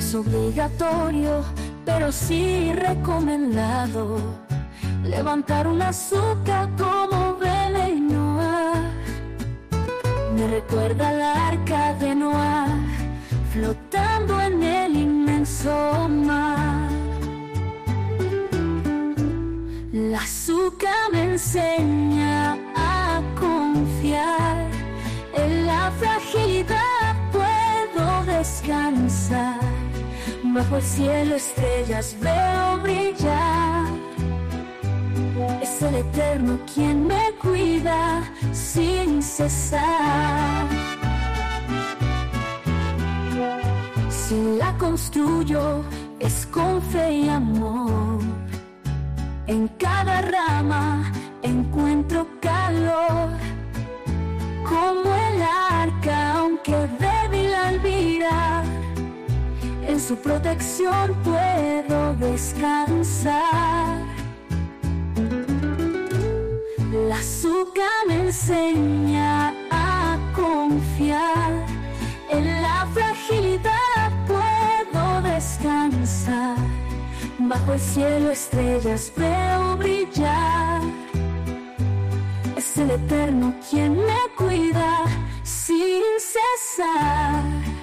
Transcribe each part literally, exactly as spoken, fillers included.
es obligatorio, pero sí recomendado, levantar un azúcar como Bele y Noah. Me recuerda al arca de Noah, flotando en el inmenso mar. La azúcar me enseña a confiar, en la fragilidad puedo descansar. Bajo el cielo estrellas veo brillar. Es el Eterno quien me cuida sin cesar. Si la construyo es con fe y amor, en cada rama encuentro calor. Como el arca, aunque débil al mirar, en su protección puedo descansar. La azúcar me enseña a confiar, en la fragilidad puedo descansar. Bajo el cielo estrellas veo brillar. Es el Eterno quien me cuida sin cesar.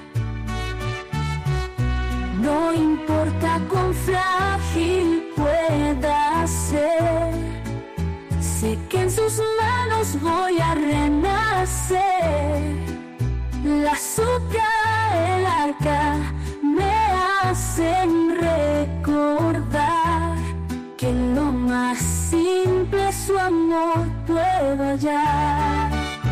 No importa cuán frágil pueda ser, sé que en sus manos voy a renacer. La azúcar, el arca, me hacen recordar que en lo más simple su amor puedo hallar.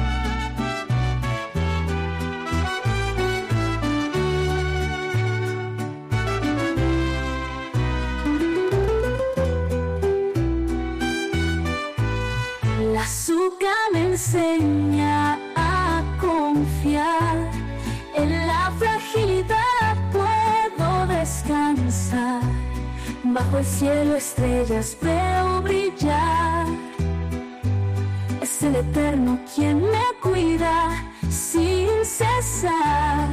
La azúcar me enseña a confiar, en la fragilidad puedo descansar. Bajo el cielo estrellas veo brillar. Es el Eterno quien me cuida sin cesar.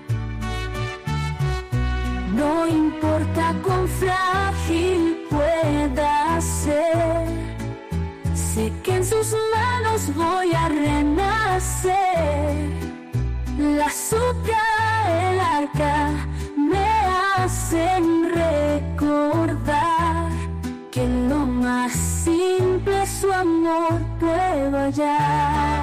No importa cuán frágil pueda ser, sé que en sus manos voy a renacer. La azúcar, el arca, me hacen recordar que en lo más simple su amor puedo hallar.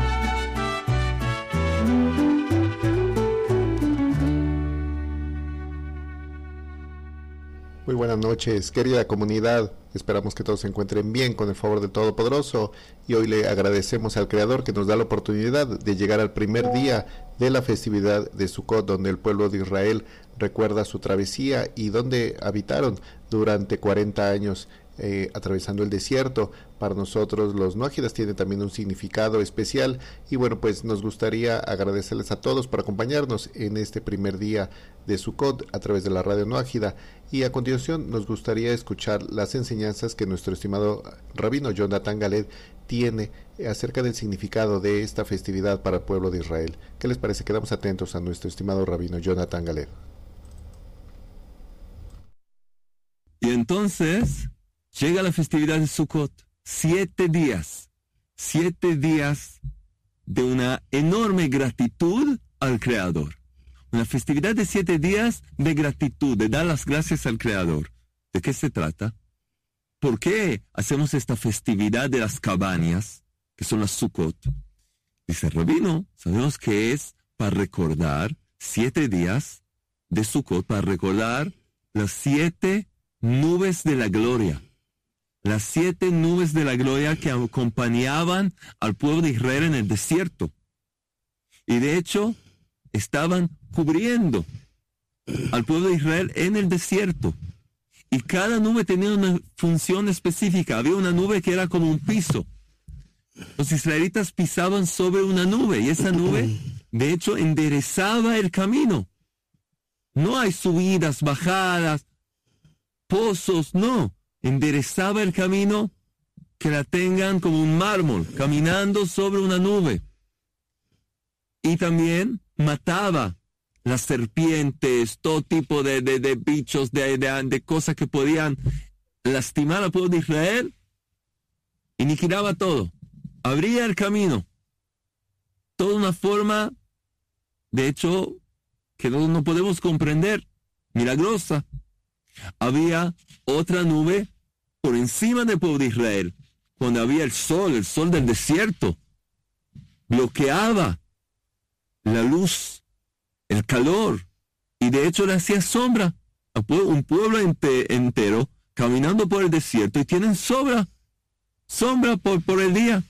Muy buenas noches, querida comunidad. Esperamos que todos se encuentren bien con el favor del Todopoderoso, y hoy le agradecemos al Creador que nos da la oportunidad de llegar al primer día de la festividad de Sukkot, donde el pueblo de Israel recuerda su travesía y donde habitaron durante cuarenta años eh, atravesando el desierto. Para nosotros los Noajidas tiene también un significado especial, y bueno, pues nos gustaría agradecerles a todos por acompañarnos en este primer día de Sukkot a través de la radio Noajida. Y a continuación nos gustaría escuchar las enseñanzas que nuestro estimado rabino Jonathan Galed tiene acerca del significado de esta festividad para el pueblo de Israel. ¿Qué les parece? Quedamos atentos a nuestro estimado rabino Jonathan Galed. Y entonces llega la festividad de Sukkot. Siete días. Siete días de una enorme gratitud al Creador. Una festividad de siete días de gratitud, de dar las gracias al Creador. ¿De qué se trata? ¿Por qué hacemos esta festividad de las cabañas, que son las Sukkot? Dice el rabino, sabemos que es para recordar siete días de Sukkot, para recordar las siete nubes de la gloria. Las siete nubes de la gloria que acompañaban al pueblo de Israel en el desierto. Y de hecho, estaban cubriendo al pueblo de Israel en el desierto. Y cada nube tenía una función específica. Había una nube que era como un piso. Los israelitas pisaban sobre una nube, y esa nube, de hecho, enderezaba el camino. No hay subidas, bajadas, pozos, no. Enderezaba el camino, que la tengan como un mármol, caminando sobre una nube. Y también mataba las serpientes, todo tipo de, de, de bichos, de, de, de cosas que podían lastimar al pueblo de Israel, y aniquilaba todo, abría el camino, toda una forma, de hecho, que no, no podemos comprender, milagrosa. Había otra nube por encima del pueblo de Israel, cuando había el sol, el sol del desierto, bloqueaba la luz, el calor, y de hecho le hacía sombra a un pueblo ente, entero caminando por el desierto, y tienen sombra, sombra por, por el día.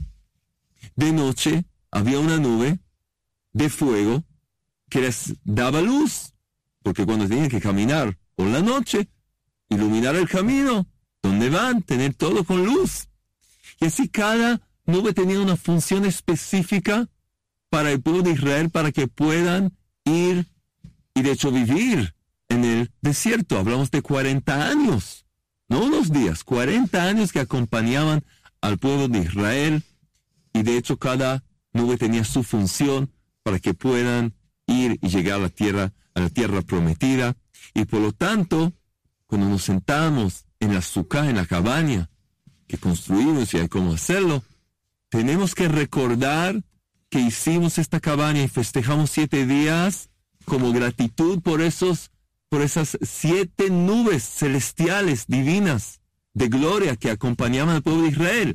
De noche había una nube de fuego que les daba luz, porque cuando tenían que caminar por la noche, iluminar el camino, donde van, tener todo con luz. Y así cada nube tenía una función específica para el pueblo de Israel, para que puedan ir y de hecho vivir en el desierto. Hablamos de cuarenta años, no unos días, cuarenta años que acompañaban al pueblo de Israel, y de hecho cada nube tenía su función para que puedan ir y llegar a la tierra, a la tierra prometida. Y por lo tanto, cuando nos sentamos en la sucá, en la cabaña que construimos y hay cómo hacerlo, tenemos que recordar que hicimos esta cabaña y festejamos siete días como gratitud por esos, por esas siete nubes celestiales divinas de gloria que acompañaban al pueblo de Israel.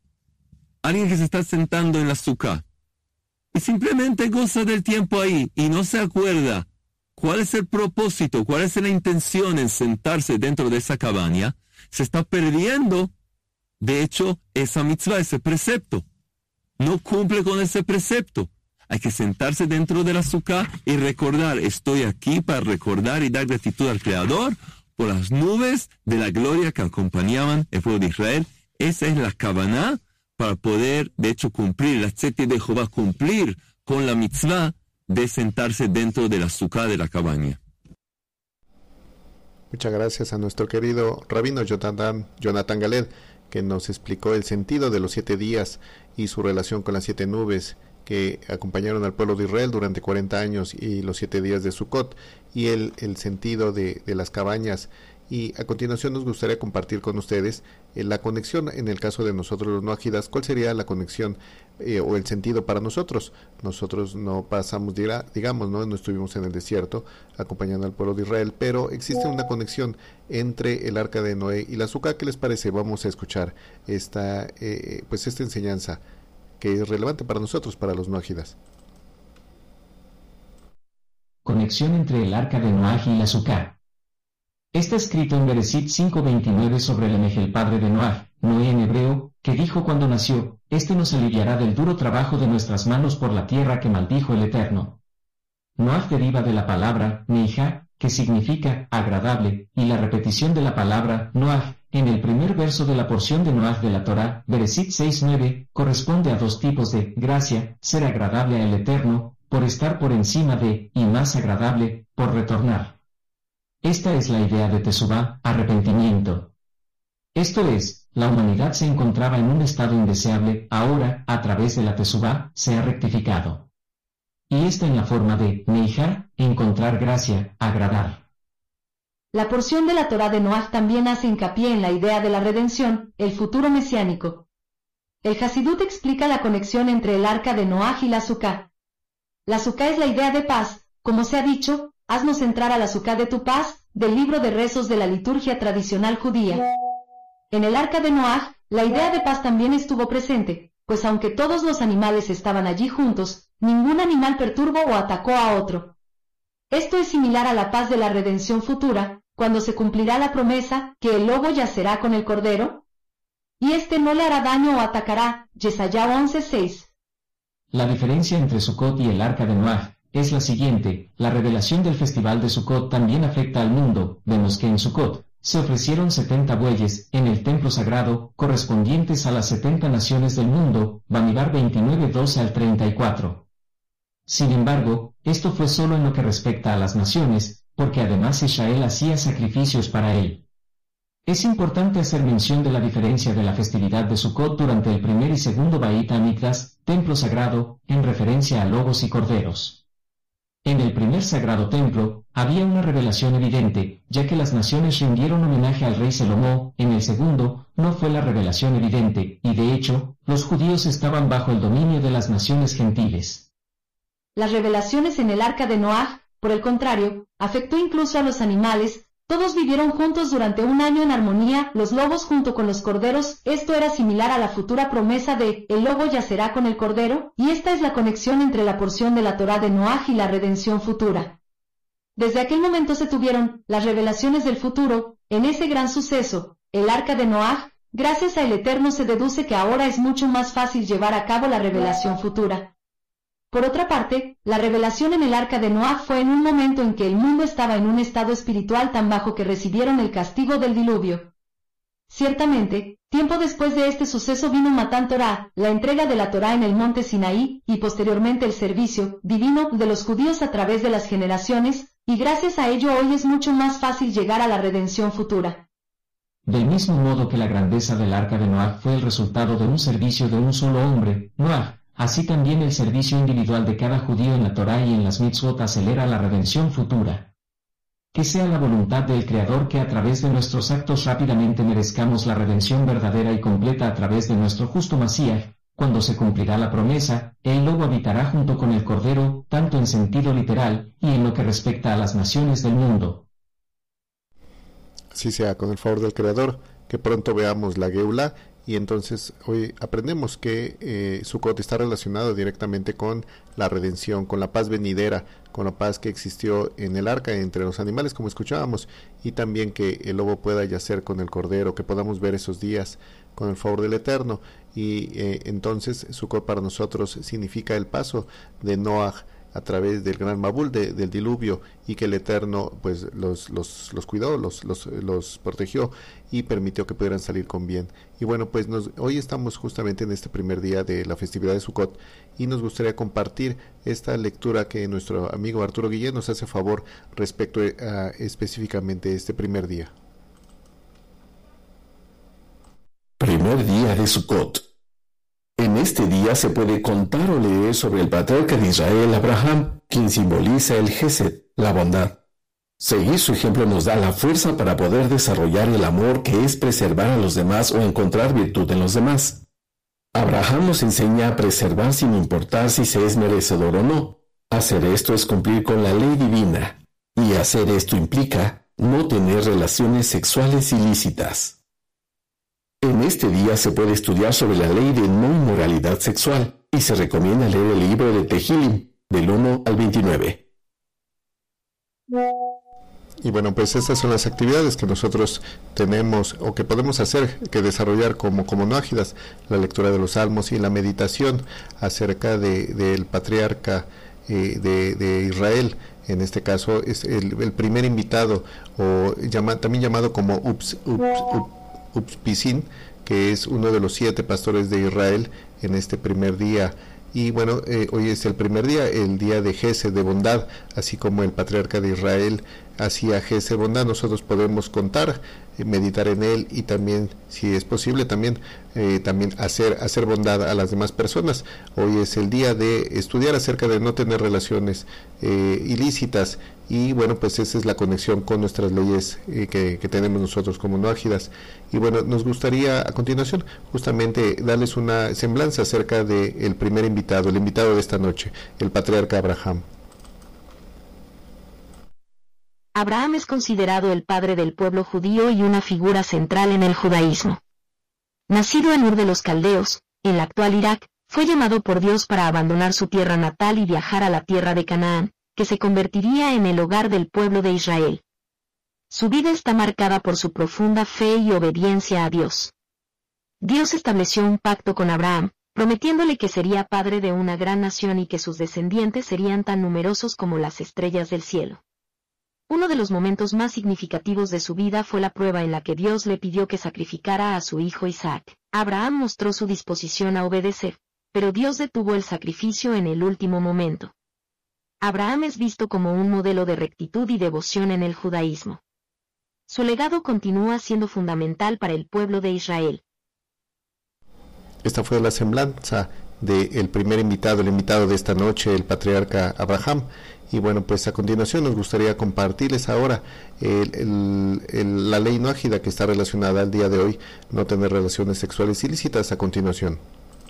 Alguien que se está sentando en la sucá y simplemente goza del tiempo ahí y no se acuerda cuál es el propósito, cuál es la intención en sentarse dentro de esa cabaña, se está perdiendo, de hecho, esa mitzvah, ese precepto. No cumple con ese precepto. Hay que sentarse dentro de la sucá y recordar, estoy aquí para recordar y dar gratitud al Creador por las nubes de la gloria que acompañaban el pueblo de Israel. Esa es la kavaná para poder, de hecho, cumplir, la tzeti de Jehová, cumplir con la mitzvah de sentarse dentro de la sucá de la cabaña. Muchas gracias a nuestro querido rabino Jonathan, Jonathan Galed, que nos explicó el sentido de los siete días y su relación con las siete nubes que acompañaron al pueblo de Israel durante cuarenta años y los siete días de Sukkot, y el, el sentido de, de las cabañas. Y a continuación nos gustaría compartir con ustedes eh, la conexión en el caso de nosotros los noajidas. ¿Cuál sería la conexión eh, o el sentido para nosotros? Nosotros no pasamos, digamos, no, no estuvimos en el desierto acompañando al pueblo de Israel, pero existe una conexión entre el arca de Noé y la sucá. ¿Qué les parece? Vamos a escuchar esta, eh, pues esta enseñanza que es relevante para nosotros, para los noajidas. Conexión entre el arca de Noaj y la sucá. Está escrito en Bereshit cinco veintinueve sobre Lemej, el padre de Noaj, Noé en hebreo, que dijo cuando nació, este nos aliviará del duro trabajo de nuestras manos por la tierra que maldijo el Eterno. Noaj deriva de la palabra Neijá, que significa agradable, y la repetición de la palabra Noaj, en el primer verso de la porción de Noaj de la Torá, Bereshit seis nueve, corresponde a dos tipos de gracia, ser agradable al Eterno, por estar por encima de, y más agradable, por retornar. Esta es la idea de Teshuvá, arrepentimiento. Esto es, la humanidad se encontraba en un estado indeseable, ahora, a través de la Teshuvá, se ha rectificado. Y esta en la forma de Neijá, encontrar gracia, agradar. La porción de la Torá de Noaj también hace hincapié en la idea de la redención, el futuro mesiánico. El Hasidut explica la conexión entre el arca de Noaj y la sucá. La sucá es la idea de paz, como se ha dicho, haznos entrar a la sucá de tu paz, del libro de rezos de la liturgia tradicional judía. En el arca de Noaj, la idea de paz también estuvo presente, pues aunque todos los animales estaban allí juntos, ningún animal perturbó o atacó a otro. Esto es similar a la paz de la redención futura, cuando se cumplirá la promesa, que el lobo yacerá con el cordero, y éste no le hará daño o atacará, Yeshayahu once seis. La diferencia entre Sukkot y el arca de Noaj es la siguiente: la revelación del festival de Sukkot también afecta al mundo. Vemos que en Sukkot se ofrecieron setenta bueyes en el templo sagrado, correspondientes a las setenta naciones del mundo, Bamidbar veintinueve doce al treinta y cuatro. Sin embargo, esto fue solo en lo que respecta a las naciones, porque además Israel hacía sacrificios para él. Es importante hacer mención de la diferencia de la festividad de Sukkot durante el primer y segundo Beit HaMikdash, templo sagrado, en referencia a lobos y corderos. En el primer sagrado templo, había una revelación evidente, ya que las naciones rindieron homenaje al rey Salomón. En el segundo, no fue la revelación evidente, y de hecho, los judíos estaban bajo el dominio de las naciones gentiles. Las revelaciones en el arca de Noaj, por el contrario, afectó incluso a los animales. Todos vivieron juntos durante un año en armonía, los lobos junto con los corderos. Esto era similar a la futura promesa de «el lobo yacerá con el cordero», y esta es la conexión entre la porción de la Torá de Noaj y la redención futura. Desde aquel momento se tuvieron las revelaciones del futuro. En ese gran suceso, el arca de Noaj, gracias al Eterno se deduce que ahora es mucho más fácil llevar a cabo la revelación futura. Por otra parte, la revelación en el arca de Noaj fue en un momento en que el mundo estaba en un estado espiritual tan bajo que recibieron el castigo del diluvio. Ciertamente, tiempo después de este suceso vino Matán Torá, la entrega de la Torá en el monte Sinaí, y posteriormente el servicio divino de los judíos a través de las generaciones, y gracias a ello hoy es mucho más fácil llegar a la redención futura. Del mismo modo que la grandeza del arca de Noaj fue el resultado de un servicio de un solo hombre, Noaj, así también el servicio individual de cada judío en la Torá y en las mitzvot acelera la redención futura. Que sea la voluntad del Creador que a través de nuestros actos rápidamente merezcamos la redención verdadera y completa a través de nuestro justo Masías. Cuando se cumplirá la promesa, el lobo habitará junto con el cordero, tanto en sentido literal, y en lo que respecta a las naciones del mundo. Así sea, con el favor del Creador, que pronto veamos la Geulá. Y entonces hoy aprendemos que eh, Sukkot está relacionado directamente con la redención, con la paz venidera, con la paz que existió en el arca entre los animales, como escuchábamos, y también que el lobo pueda yacer con el cordero, que podamos ver esos días con el favor del Eterno. Y eh, entonces Sukkot para nosotros significa el paso de Noaj a través del gran Mabul, de, del diluvio, y que el Eterno pues los, los, los cuidó, los, los, los protegió y permitió que pudieran salir con bien. Y bueno, pues nos, hoy estamos justamente en este primer día de la festividad de Sukkot y nos gustaría compartir esta lectura que nuestro amigo Arturo Guillén nos hace favor respecto a específicamente este primer día. Primer día de Sukkot. En este día se puede contar o leer sobre el patriarca de Israel, Abraham, quien simboliza el Gesed, la bondad. Seguir su ejemplo nos da la fuerza para poder desarrollar el amor, que es preservar a los demás o encontrar virtud en los demás. Abraham nos enseña a preservar sin importar si se es merecedor o no. Hacer esto es cumplir con la ley divina, y hacer esto implica no tener relaciones sexuales ilícitas. En este día se puede estudiar sobre la ley de no inmoralidad sexual y se recomienda leer el libro de Tehilim, del uno al veintinueve. Y bueno, pues estas son las actividades que nosotros tenemos o que podemos hacer, que desarrollar como, como noágidas, la lectura de los salmos y la meditación acerca de, del patriarca eh, de, de Israel. En este caso es el, el primer invitado, o llama, también llamado como Ups, Ups, Ups Upspisin, que es uno de los siete pastores de Israel en este primer día. Y bueno, eh, hoy es el primer día, el día de Gesed, de bondad, así como el patriarca de Israel hacía Gesed, bondad. Nosotros podemos contar, eh, meditar en él y también, si es posible, también eh, también hacer hacer bondad a las demás personas. Hoy es el día de estudiar acerca de no tener relaciones eh, ilícitas. Y bueno, pues esa es la conexión con nuestras leyes eh, que, que tenemos nosotros como noágidas. Y bueno, nos gustaría a continuación justamente darles una semblanza acerca del primer invitado, el invitado de esta noche, el patriarca Abraham. Abraham es considerado el padre del pueblo judío y una figura central en el judaísmo. Nacido en Ur de los Caldeos, en el actual Irak, fue llamado por Dios para abandonar su tierra natal y viajar a la tierra de Canaán, que se convertiría en el hogar del pueblo de Israel. Su vida está marcada por su profunda fe y obediencia a Dios. Dios estableció un pacto con Abraham, prometiéndole que sería padre de una gran nación y que sus descendientes serían tan numerosos como las estrellas del cielo. Uno de los momentos más significativos de su vida fue la prueba en la que Dios le pidió que sacrificara a su hijo Isaac. Abraham mostró su disposición a obedecer, pero Dios detuvo el sacrificio en el último momento. Abraham es visto como un modelo de rectitud y devoción en el judaísmo. Su legado continúa siendo fundamental para el pueblo de Israel. Esta fue la semblanza del primer invitado, el invitado de esta noche, el patriarca Abraham. Y bueno, pues a continuación nos gustaría compartirles ahora el, el, el, la ley noájida que está relacionada al día de hoy, no tener relaciones sexuales ilícitas. A continuación.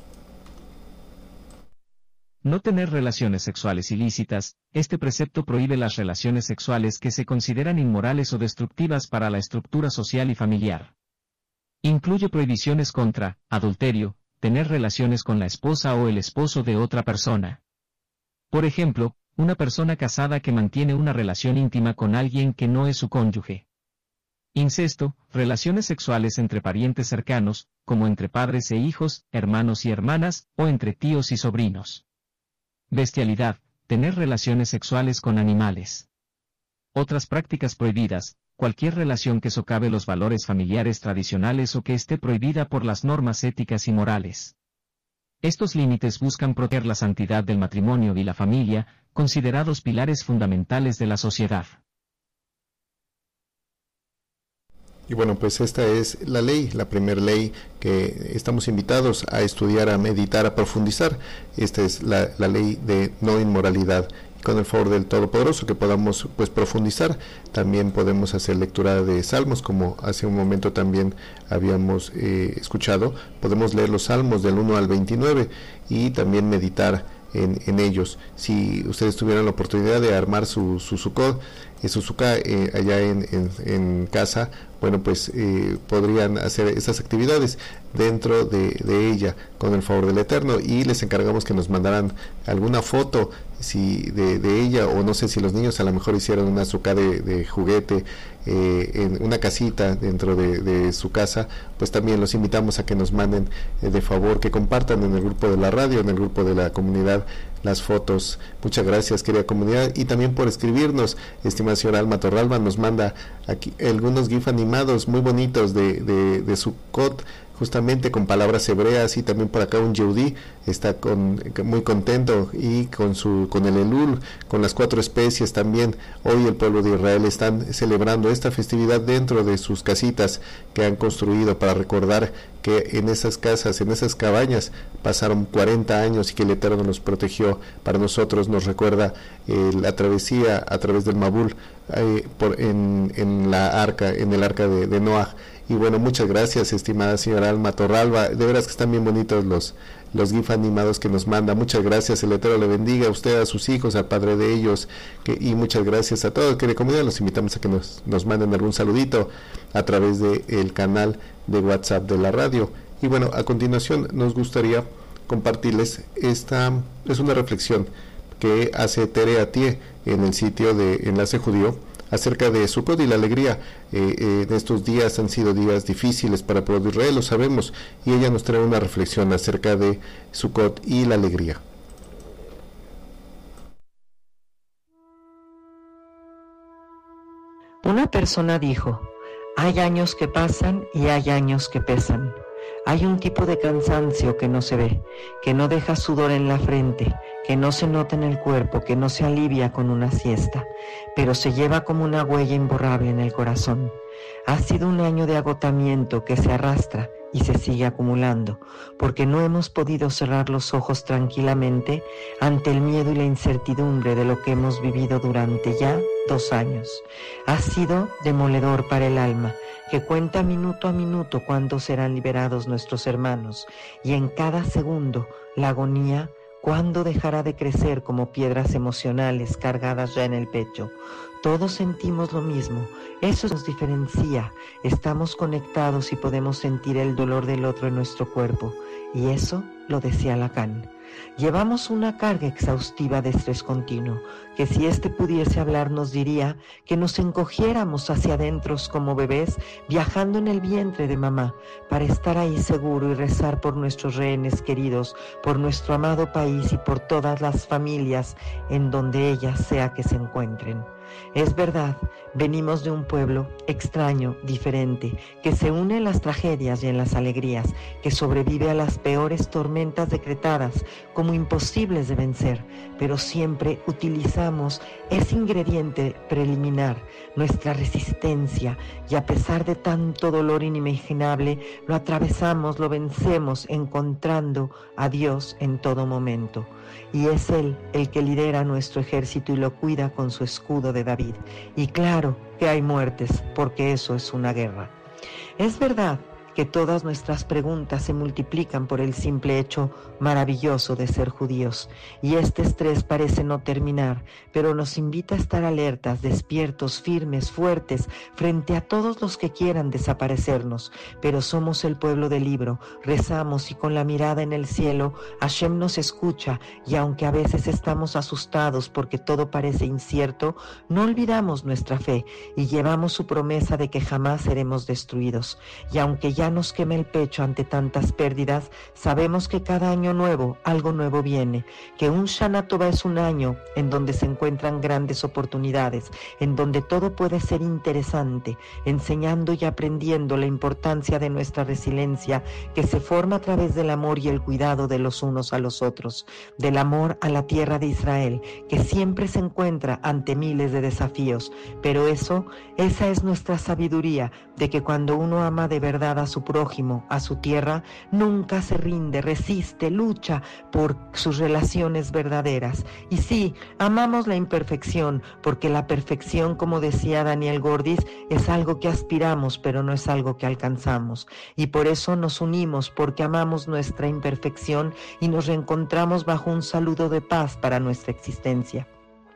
No tener relaciones sexuales ilícitas. Este precepto prohíbe las relaciones sexuales que se consideran inmorales o destructivas para la estructura social y familiar. Incluye prohibiciones contra adulterio, tener relaciones con la esposa o el esposo de otra persona. Por ejemplo, una persona casada que mantiene una relación íntima con alguien que no es su cónyuge. Incesto, relaciones sexuales entre parientes cercanos, como entre padres e hijos, hermanos y hermanas, o entre tíos y sobrinos. Bestialidad, tener relaciones sexuales con animales. Otras prácticas prohibidas, cualquier relación que socave los valores familiares tradicionales o que esté prohibida por las normas éticas y morales. Estos límites buscan proteger la santidad del matrimonio y la familia, considerados pilares fundamentales de la sociedad. Y bueno, pues esta es la ley, la primera ley que estamos invitados a estudiar, a meditar, a profundizar. Esta es la, la ley de no inmoralidad. Y con el favor del Todopoderoso que podamos pues profundizar. También podemos hacer lectura de salmos, como hace un momento también habíamos eh, escuchado. Podemos leer los salmos del uno al veintinueve y también meditar En, en ellos. Si ustedes tuvieran la oportunidad de armar su, su sukkot, eh, su sukkah eh, allá en, en, en casa, bueno, pues eh, podrían hacer esas actividades dentro de, de ella con el favor del Eterno, y les encargamos que nos mandaran alguna foto si de, de ella, o no sé si los niños a lo mejor hicieron una sukkah de, de juguete eh, en una casita dentro de, de su casa, pues también los invitamos a que nos manden eh, de favor, que compartan en el grupo de la radio, en el grupo de la comunidad, las fotos. Muchas gracias, querida comunidad, y también por escribirnos. Estimada señora Alma Torralba nos manda aquí algunos gif animados muy bonitos de, de, de Sukkot, justamente con palabras hebreas, y también por acá un Yehudí está con, muy contento, y con su con el Elul, con las cuatro especies también. Hoy el pueblo de Israel están celebrando esta festividad dentro de sus casitas que han construido, para recordar que en esas casas, en esas cabañas, pasaron cuarenta años y que el Eterno nos protegió. Para nosotros nos recuerda eh, la travesía a través del Mabul eh, por, en, en la arca, en el arca de, de Noah. Y bueno, muchas gracias, estimada señora Alma Torralba. De veras que están bien bonitos los, los gif animados que nos manda. Muchas gracias, el Eterno le bendiga a usted, a sus hijos, al padre de ellos, que, y muchas gracias a todos, que de comunidad los invitamos a que nos, nos manden algún saludito a través del canal de WhatsApp de la radio. Y bueno, a continuación nos gustaría compartirles esta, es una reflexión que hace Tere Atie en el sitio de Enlace Judío, acerca de Sukkot y la alegría. Eh, eh, de estos días han sido días difíciles para el pueblo de Israel, lo sabemos, y ella nos trae una reflexión acerca de Sukkot y la alegría. Una persona dijo: hay años que pasan y hay años que pesan. Hay un tipo de cansancio que no se ve, que no deja sudor en la frente, que no se nota en el cuerpo, que no se alivia con una siesta, pero se lleva como una huella imborrable en el corazón. Ha sido un año de agotamiento que se arrastra y se sigue acumulando, porque no hemos podido cerrar los ojos tranquilamente ante el miedo y la incertidumbre de lo que hemos vivido durante ya dos años. Ha sido demoledor para el alma, que cuenta minuto a minuto cuándo serán liberados nuestros hermanos, y en cada segundo la agonía cuándo dejará de crecer como piedras emocionales cargadas ya en el pecho. Todos sentimos lo mismo, eso nos diferencia, estamos conectados y podemos sentir el dolor del otro en nuestro cuerpo, y eso lo decía Lacan. Llevamos una carga exhaustiva de estrés continuo, que si éste pudiese hablar nos diría que nos encogiéramos hacia adentro como bebés viajando en el vientre de mamá, para estar ahí seguro y rezar por nuestros rehenes queridos, por nuestro amado país y por todas las familias en donde ellas sea que se encuentren. Es verdad, Venimos de un pueblo extraño, diferente, que se une en las tragedias y en las alegrías, que sobrevive a las peores tormentas decretadas como imposibles de vencer, pero siempre utilizamos ese ingrediente preliminar, nuestra resistencia, y a pesar de tanto dolor inimaginable, lo atravesamos, lo vencemos, encontrando a Dios en todo momento. Y es Él el que lidera nuestro ejército y lo cuida con su escudo de David. Y claro que hay muertes, porque eso es una guerra. Es verdad que todas nuestras preguntas se multiplican por el simple hecho maravilloso de ser judíos, y este estrés parece no terminar, pero nos invita a estar alertas, despiertos, firmes, fuertes, frente a todos los que quieran desaparecernos, pero somos el pueblo del libro, rezamos y con la mirada en el cielo, Hashem nos escucha, y aunque a veces estamos asustados porque todo parece incierto, no olvidamos nuestra fe, y llevamos su promesa de que jamás seremos destruidos, y aunque ya nos quema el pecho ante tantas pérdidas, sabemos que cada año nuevo, algo nuevo viene, que un Shana Tova es un año en donde se encuentran grandes oportunidades, en donde todo puede ser interesante, enseñando y aprendiendo la importancia de nuestra resiliencia, que se forma a través del amor y el cuidado de los unos a los otros, del amor a la tierra de Israel, que siempre se encuentra ante miles de desafíos, pero eso, esa es nuestra sabiduría, de que cuando uno ama de verdad a su prójimo, a su tierra, nunca se rinde, resiste, lucha por sus relaciones verdaderas. Y sí, amamos la imperfección, porque la perfección, como decía Daniel Gordis, es algo que aspiramos, pero no es algo que alcanzamos. Y por eso nos unimos, porque amamos nuestra imperfección y nos reencontramos bajo un saludo de paz para nuestra existencia.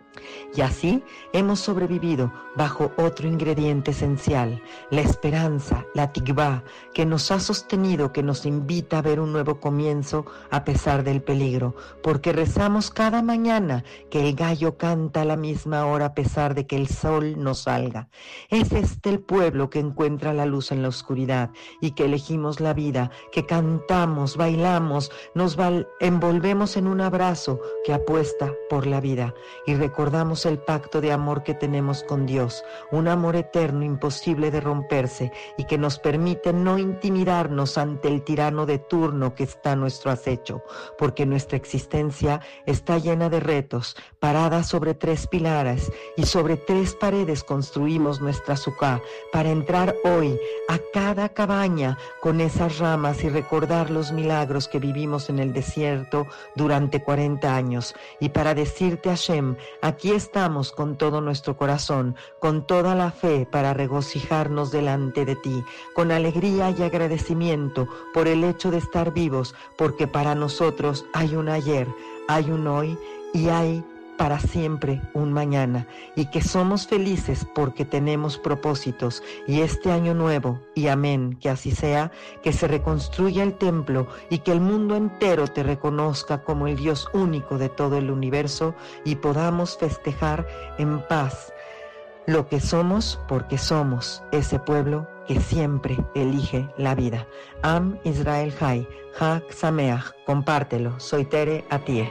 Y así hemos sobrevivido bajo otro ingrediente esencial, la esperanza, la tikvá, que nos ha sostenido, que nos invita a ver un nuevo comienzo a pesar del peligro, porque rezamos cada mañana que el gallo canta a la misma hora a pesar de que el sol no salga. Es este el pueblo que encuentra la luz en la oscuridad y que elegimos la vida, que cantamos, bailamos, nos envolvemos en un abrazo que apuesta por la vida y recordamos el pacto de amor que tenemos con Dios, un amor eterno imposible de romperse y que nos permite no intimidarnos ante el tirano de turno que está a nuestro acecho, porque nuestra existencia está llena de retos, parada sobre tres pilares y sobre tres paredes construimos nuestra suká para entrar hoy a cada cabaña con esas ramas y recordar los milagros que vivimos en el desierto durante cuarenta años y para decirte Hashem, aquí estamos con todo nuestro corazón, con toda la fe para regocijarnos delante de ti, con alegría y agradecimiento por el hecho de estar vivos, porque para nosotros hay un ayer, hay un hoy y hay para siempre un mañana, y que somos felices porque tenemos propósitos, y este año nuevo, y amén, que así sea, que se reconstruya el templo y que el mundo entero te reconozca como el Dios único de todo el universo y podamos festejar en paz lo que somos porque somos ese pueblo que siempre elige la vida. Am Israel Chai, Chag Sameach, compártelo, soy Tere Atie.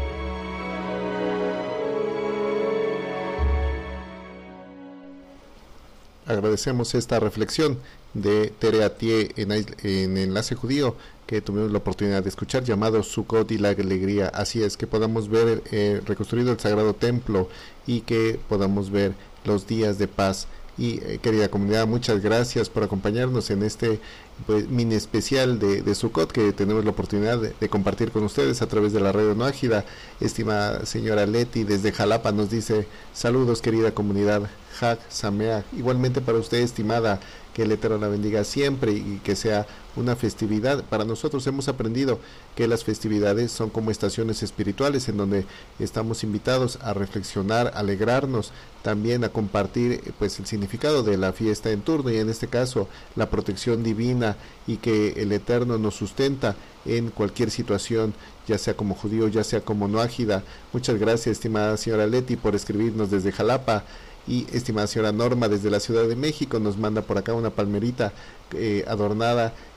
Agradecemos esta reflexión de Tere Atie en, en Enlace Judío que tuvimos la oportunidad de escuchar, llamado Sukkot y la alegría. Así es, que podamos ver eh, reconstruido el Sagrado Templo y que podamos ver los días de paz. Y eh, querida comunidad, muchas gracias por acompañarnos en este pues, mini especial de, de Sukkot que tenemos la oportunidad de, de compartir con ustedes a través de la radio Noágida. Estimada señora Leti desde Jalapa nos dice: saludos querida comunidad, Chag Sameach. Igualmente para usted, estimada, que el Eterno la bendiga siempre y que sea una festividad. Para nosotros hemos aprendido que las festividades son como estaciones espirituales en donde estamos invitados a reflexionar, a alegrarnos, también a compartir pues el significado de la fiesta en turno y en este caso la protección divina y que el Eterno nos sustenta en cualquier situación, ya sea como judío, ya sea como noágida. Muchas gracias, estimada señora Leti, por escribirnos desde Jalapa. Y estimada señora Norma desde la Ciudad de México nos manda por acá una palmerita eh, adornada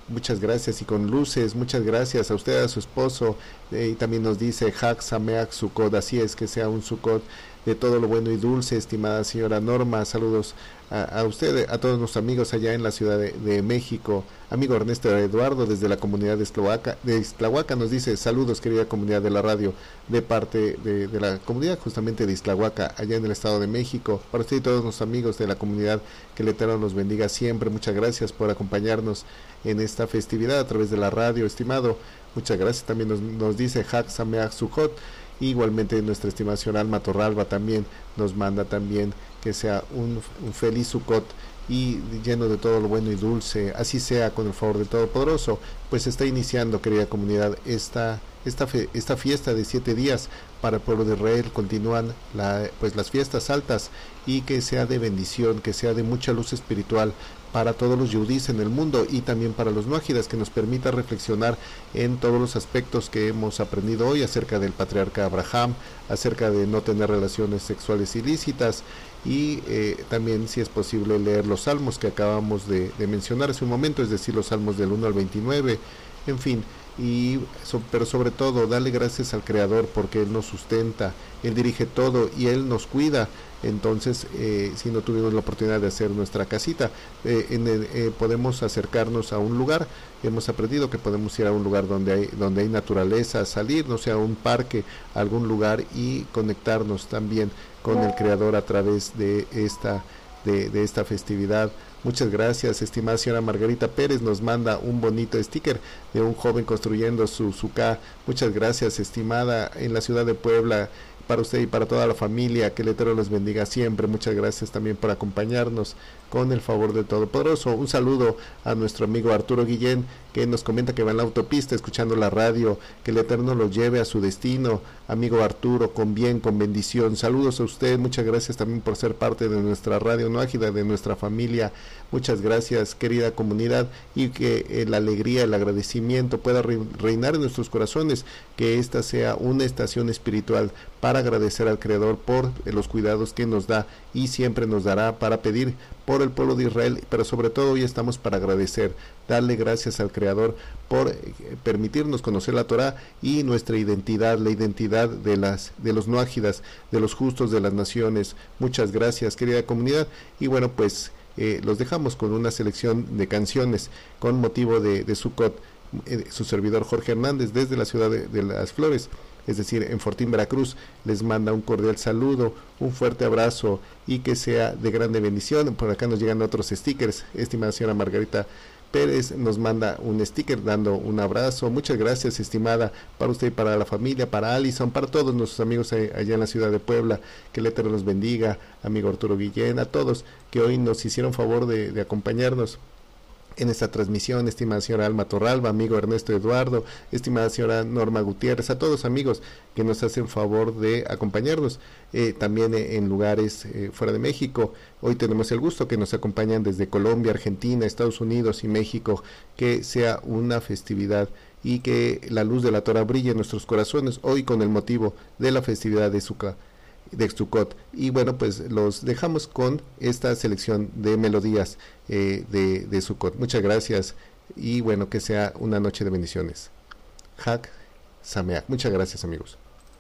muchas gracias, y con luces, muchas gracias a usted, a su esposo, eh, y también nos dice Hak Sameach Sukkot, así es, que sea un Sukkot de todo lo bueno y dulce, estimada señora Norma. Saludos a, a usted, a todos nuestros amigos allá en la Ciudad de, de México. Amigo Ernesto Eduardo, desde la comunidad de Escloaca, de Ixtlahuaca, nos dice saludos, querida comunidad de la radio, de parte de, de la comunidad justamente de Ixtlahuaca, allá en el Estado de México. Para usted y todos nuestros amigos de la comunidad, que el Eterno los bendiga siempre. Muchas gracias por acompañarnos en esta festividad a través de la radio, estimado. Muchas gracias. También nos, nos dice Hak Sameach Sukkot. Igualmente nuestra estimación Alma Torralba también nos manda también que sea un, un feliz Sukkot y lleno de todo lo bueno y dulce, así sea, con el favor del Todopoderoso. Pues está iniciando, querida comunidad, esta esta fe, esta fiesta de siete días para el pueblo de Israel. Continúan la, pues las fiestas altas, y que sea de bendición, que sea de mucha luz espiritual para todos los yudís en el mundo, y también para los nuájidas, que nos permita reflexionar en todos los aspectos que hemos aprendido hoy acerca del patriarca Abraham, acerca de no tener relaciones sexuales ilícitas, y eh, también, si es posible, leer los salmos que acabamos de, de mencionar hace un momento, es decir, los salmos del uno al veintinueve, en fin. Y so, pero sobre todo darle gracias al Creador, porque Él nos sustenta, Él dirige todo y Él nos cuida. Entonces, eh, si no tuvimos la oportunidad de hacer nuestra casita, eh, en el, eh, podemos acercarnos a un lugar. Hemos aprendido que podemos ir a un lugar donde hay donde hay naturaleza, salir, no sé, a un parque, a algún lugar, y conectarnos también con el Creador a través de esta de, de esta festividad. Muchas gracias, estimada señora Margarita Pérez, nos manda un bonito sticker de un joven construyendo su suká. Muchas gracias, estimada, en la ciudad de Puebla, para usted y para toda la familia, que el Eterno les bendiga siempre. Muchas gracias también por acompañarnos, con el favor del Todopoderoso. Un saludo a nuestro amigo Arturo Guillén, que nos comenta que va en la autopista escuchando la radio. Que el Eterno lo lleve a su destino, amigo Arturo, con bien, con bendición. Saludos a usted, muchas gracias también por ser parte de nuestra radio Noágida, de nuestra familia. Muchas gracias, querida comunidad, y que eh, la alegría, el agradecimiento pueda re reinar en nuestros corazones, que esta sea una estación espiritual para agradecer al Creador por eh, los cuidados que nos da y siempre nos dará, para pedir por el pueblo de Israel, pero sobre todo hoy estamos para agradecer, darle gracias al Creador por eh, permitirnos conocer la Torá y nuestra identidad, la identidad de las de los noágidas, de los justos de las naciones. Muchas gracias, querida comunidad, y bueno, pues eh, los dejamos con una selección de canciones con motivo de, de Sukkot. Eh, su servidor Jorge Hernández, desde la ciudad de, de Las Flores, es decir, en Fortín, Veracruz, les manda un cordial saludo, un fuerte abrazo, y que sea de grande bendición. Por acá nos llegan otros stickers. Estimada señora Margarita Pérez nos manda un sticker dando un abrazo. Muchas gracias, estimada, para usted y para la familia, para Alison, para todos nuestros amigos allá en la ciudad de Puebla. Que el Eterno los bendiga, amigo Arturo Guillén, a todos que hoy nos hicieron favor de, de acompañarnos en esta transmisión, estimada señora Alma Torralba, amigo Ernesto Eduardo, estimada señora Norma Gutiérrez, a todos amigos que nos hacen favor de acompañarnos, eh, también eh, en lugares eh, fuera de México. Hoy tenemos el gusto que nos acompañan desde Colombia, Argentina, Estados Unidos y México. Que sea una festividad y que la luz de la Torah brille en nuestros corazones hoy con el motivo de la festividad de Sukkot. de Sukkot. Y bueno, pues los dejamos con esta selección de melodías eh, de, de Sukkot. Muchas gracias, y bueno, que sea una noche de bendiciones. Hak Sameach. Muchas gracias, amigos.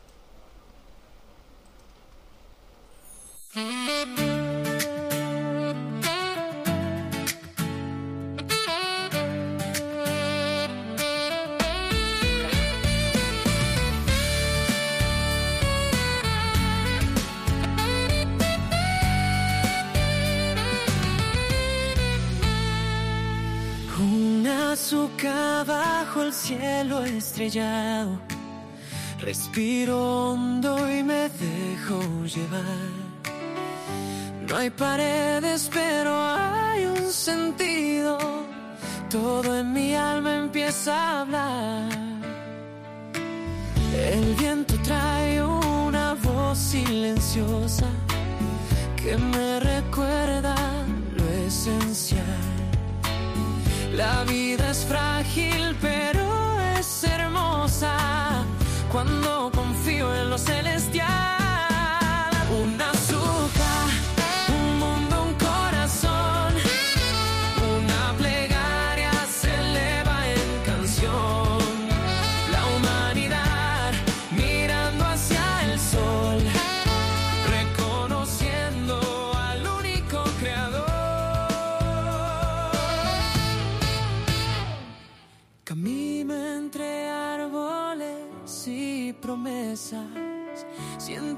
Azúcar bajo el cielo estrellado, respiro hondo y me dejo llevar. No hay paredes, pero hay un sentido. Todo en mi alma empieza a hablar. El viento trae una voz silenciosa que me recuerda lo esencial. La vida es frágil, pero es hermosa cuando confío en lo celestial. Un azúcar, un mundo, un corazón, una plegaria se eleva.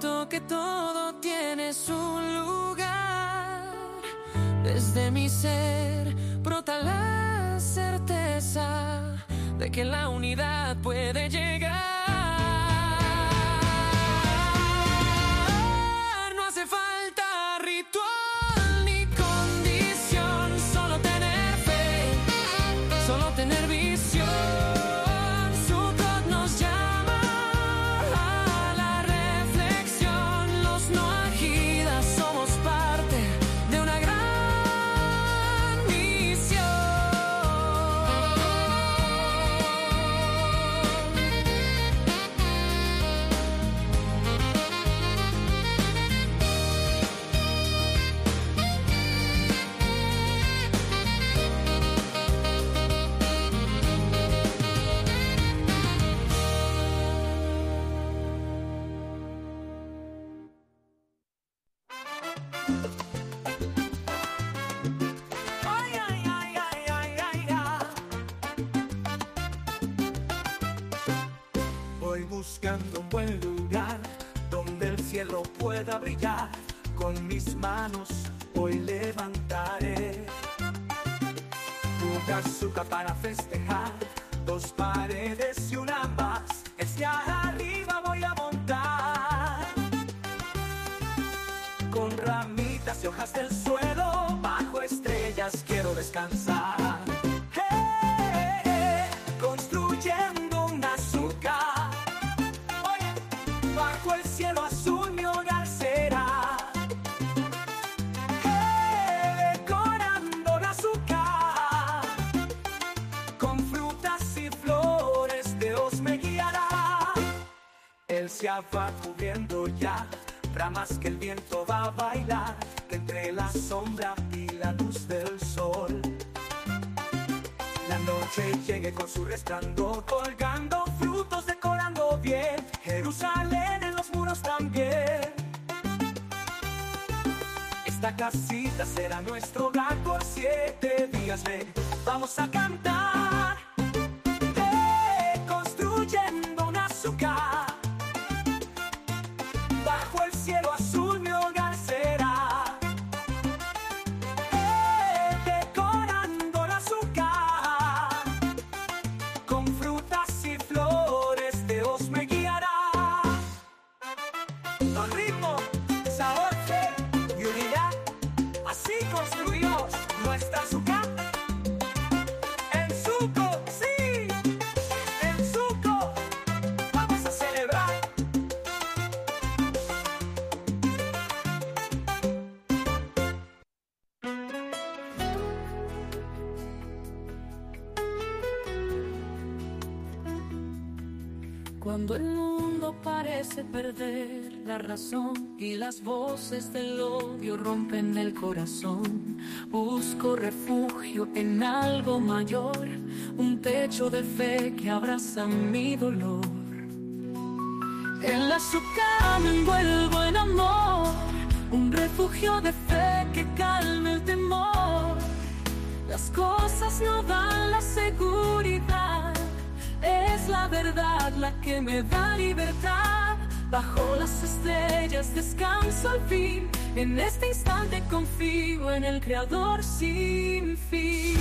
siento que todo tiene su lugar. Desde mi ser brota la certeza de que la unidad puede llegar. No hace falta ritual ni condición, solo tener fe, solo tener visión. Sukkot nos llama a la reflexión. Los noajidas somos parte de una gran misión. Ay, ay, ay, ay, ay, ay, ay. Voy buscando un buen lugar donde el cielo pueda brillar. Con mis manos hoy levantaré una azúcar para festejar. Dos paredes y una más, hacia arriba voy a montar. Con ramitas y hojas del suelo, bajo estrellas quiero descansar. Hey, hey, construyendo un azúcar. Oye, bajo el cielo azul mi hogar será. Hey, decorando el azúcar. Con frutas y flores Dios me guiará. Él se va cubriendo ya, ramas que el viento va a bailar, que entre la sombra y la luz del sol la noche llegue con su resplandor, colgando frutos, decorando bien Jerusalén en los muros también. Esta casita será nuestro hogar por siete días. Ven, vamos a cantar, eh, construyendo un azúcar. Bajo el cielo azul mi hogar será. Eh, decorando el azúcar. Con frutas y flores Dios me guiará. Con ritmo, sabor, fe y unidad, así construimos nuestra azúcar. En Sukkot, sí, en Sukkot vamos a celebrar. Cuando el mundo parece perder la razón y las voces del odio rompen el corazón, busco refugio en algo mayor, un techo de fe que abraza mi dolor. En la azúcar me envuelvo en amor, un refugio de fe que calme el temor. Las cosas no dan la seguridad, es la verdad la que me da libertad. Bajo las estrellas descanso al fin, en este instante confío en el Creador sin fin.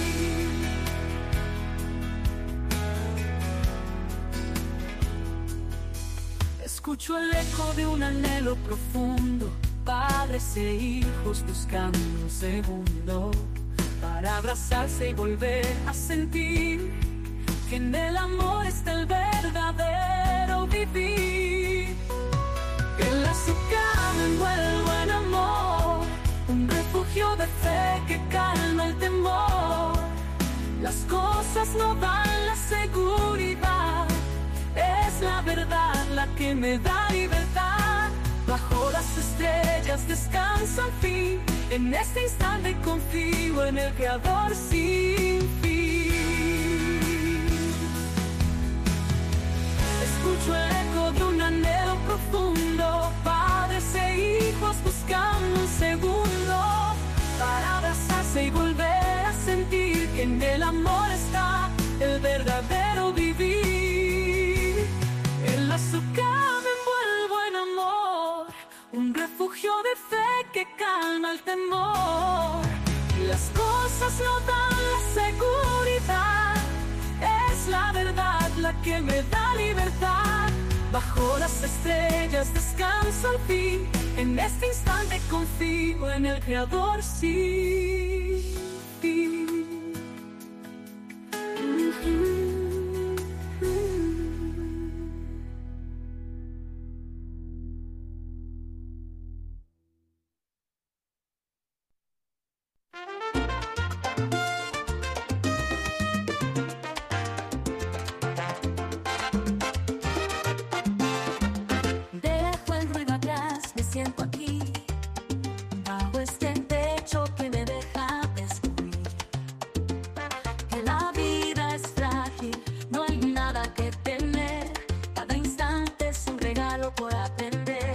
Escucho el eco de un anhelo profundo, padres e hijos buscando un segundo para abrazarse y volver a sentir que en el amor está el verdadero vivir. En la azúcar me envuelvo en amor, un refugio de fe que calma el temor. Las cosas no dan la seguridad, es la verdad la que me da libertad. Bajo las estrellas descanso al fin, en este instante confío en el Creador sin fin. Escucho el eco de un anhelo profundo, padres e hijos buscando un segundo para abrazarse y volver a sentir que en el amor está el verdadero vivir. En la azúcar me envuelvo en amor, refugio de fe que calma el temor. Las cosas no dan la seguridad, es la verdad la que me da libertad. Bajo las estrellas descanso al fin, en este instante confío en el Creador, sí. Dejo el ruido atrás, me siento aquí, bajo este techo que me deja descubrir que la vida es frágil, no hay nada que temer, cada instante es un regalo por aprender.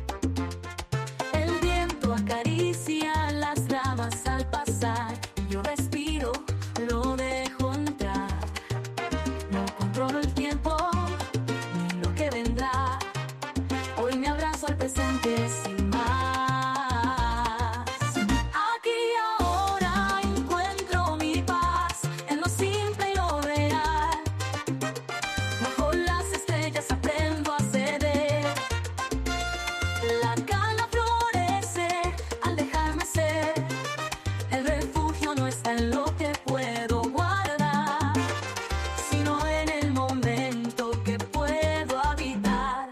El viento acaricia las ramas al pasar, y yo respiro, lo dejo entrar. No controlo el tiempo ni lo que vendrá, hoy me abrazo al presente sin más. Aquí y ahora encuentro mi paz en lo simple y lo real. Bajo las estrellas aprendo a ceder. La calma florece al dejarme ser. El refugio no está en lo que puedo guardar, sino en el momento que puedo habitar.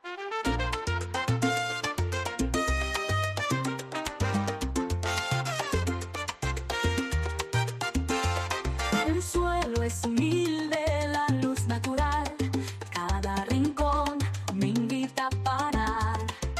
El suelo es humilde, la luz natural, cada rincón me invita a parar.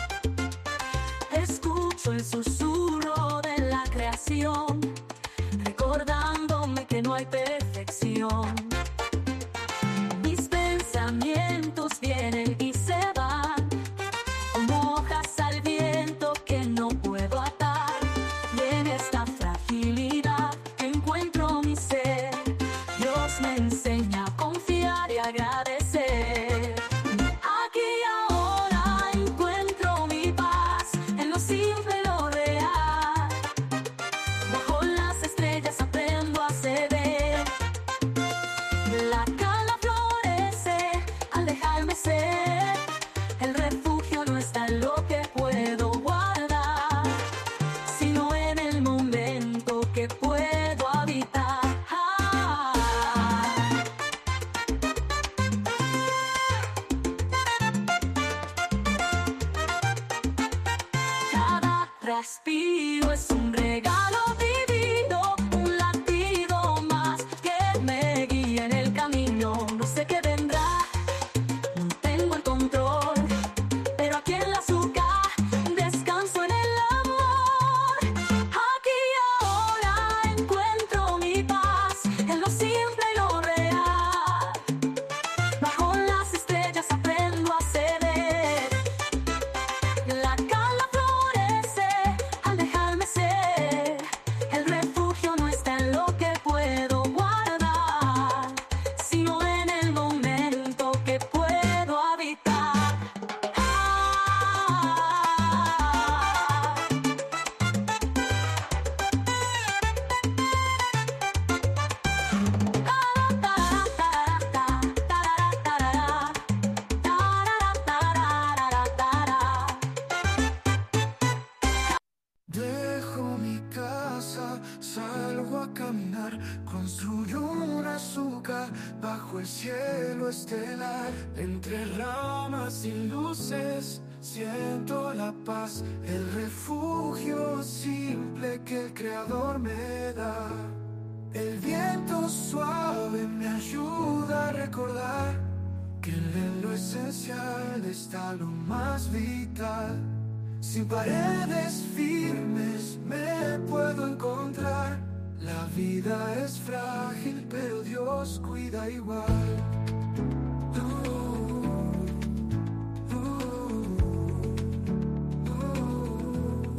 Escucho el susurro de la creación, recordándome que no hay perfección. Mis pensamientos vienen y se van, como hojas al viento que no puedo atar. Y en esta fragilidad encuentro mi ser, Dios me enseña a confiar y agradecer. Aquí y ahora encuentro mi paz en lo simple y lo real. Bajo las estrellas aprendo a ceder. La calma florece al dejarme ser. El refugio no está en lo que puedo guardar, sino en el momento que puedo habitar. Cada respiro es un regalo divino, un latido más que me guía en el camino. No sé qué vendrá, no tengo el control, pero aquí en la azúcar descanso en el amor. Aquí y ahora encuentro mi paz en lo simple y lo real. Bajo las estrellas aprendo a ceder. La calma florece al dejarme ser. El refugio no está en lo que puedo guardar, sino en el momento que puedo habitar. Dejo mi casa, salgo a caminar, construyo una azúcar bajo el cielo estelar. Entre ramas y luces siento la paz, el refugio simple que el Creador me da. El viento suave me ayuda a recordar que en lo esencial está lo más vital. Sin paredes firmes me puedo encontrar. La vida es frágil, pero Dios cuida igual. Uh, uh, uh.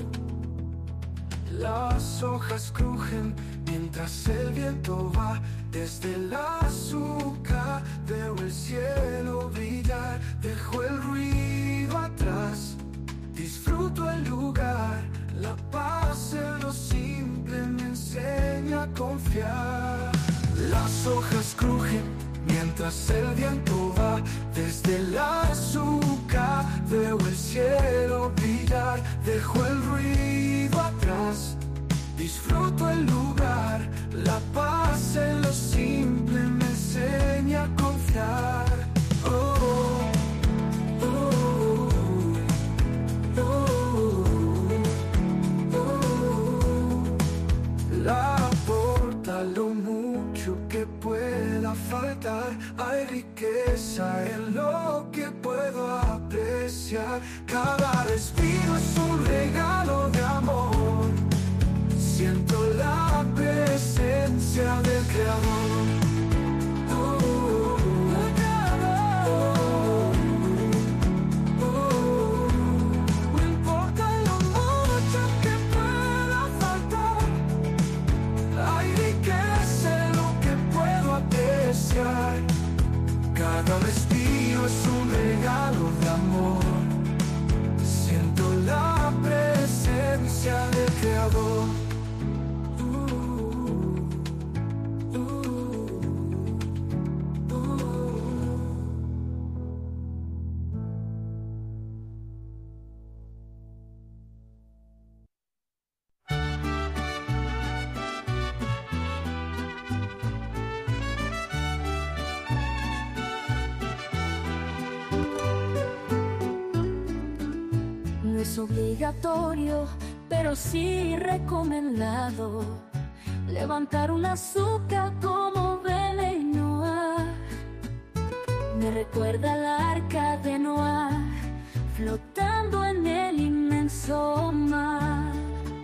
Las hojas crujen mientras el viento va. Desde el azúcar veo el cielo brillar. Dejo el ruido atrás, disfruto disfruto el lugar, la paz en lo simple me enseña a confiar. Las hojas crujen mientras el viento va, desde el azúcar veo el cielo brillar, dejo el ruido atrás, disfruto el lugar, la paz en lo simple me enseña a confiar. Oh, oh, oh, oh, oh. La aporta lo mucho que pueda faltar, hay riqueza en lo que puedo apreciar. Cada respiro es un regalo de amor, siento la presencia del Creador. Oh, el Creador. Oh, oh. No importa lo mucho que pueda faltar, hay riqueza en lo que puedo apreciar. Cada respiro es un regalo de amor, siento la presencia del Creador. No es obligatorio, pero sí recomendado levantar un azúcar como Bele y Noah. Me recuerda al arca de Noah flotando en el inmenso mar.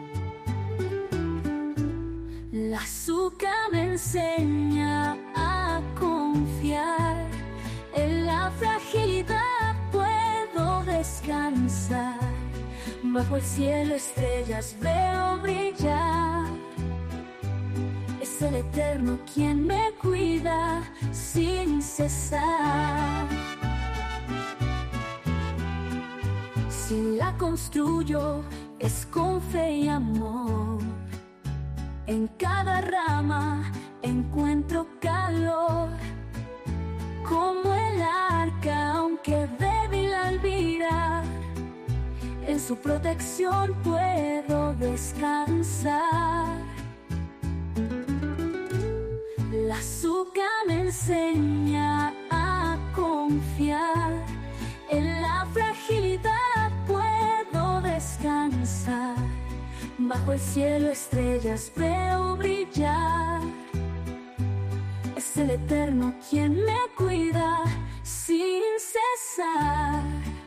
La azúcar me enseña a confiar, en la fragilidad puedo descansar. Bajo el cielo estrellas veo brillar, es el Eterno quien me cuida sin cesar. Si la construyo es con fe y amor, en cada rama encuentro calor. Como el arca, aunque débil al mirar, en su protección puedo descansar. La azúcar me enseña a confiar, en la fragilidad puedo descansar. Bajo el cielo estrellas veo brillar, es el Eterno quien me cuida sin cesar.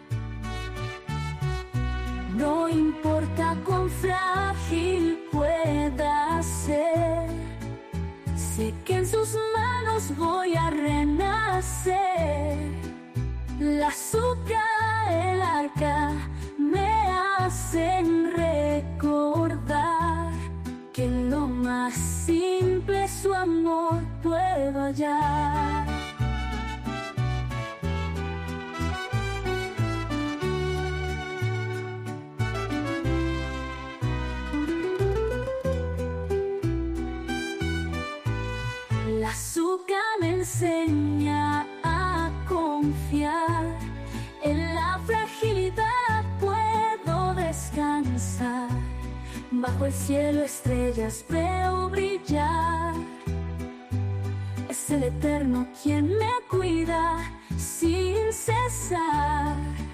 No importa cuán frágil pueda ser, sé que en sus manos voy a renacer. La azúcar, el arca me hacen recordar que en lo más simple su amor puedo hallar. La azúcar me enseña a confiar, en la fragilidad puedo descansar. Bajo el cielo estrellas veo brillar, es el Eterno quien me cuida sin cesar.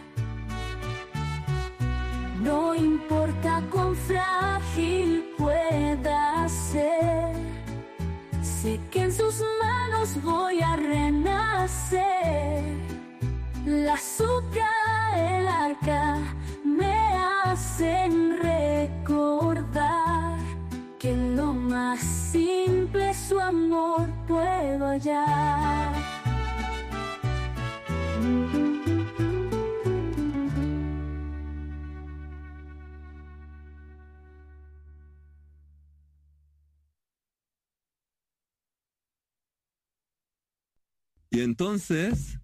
No importa cuán frágil pueda ser, sé que en sus manos voy a renacer. La azúcar, el arca me hacen recordar que en lo más simple su amor puedo hallar. Y entonces